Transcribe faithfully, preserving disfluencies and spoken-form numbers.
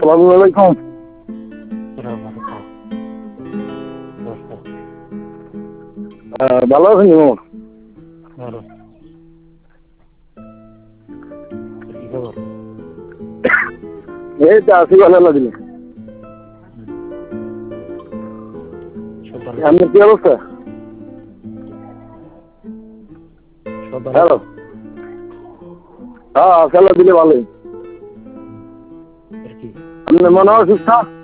আসসালামু আলাইকুম। আহ, ভালো আছেন ইমাম? এই তো আছি ভালো লাগলে। আপনার কি অবস্থা? হ্যালো, হ্যাঁ খেলা দিলে ভালোই। আপনার মনে অসুস্থ?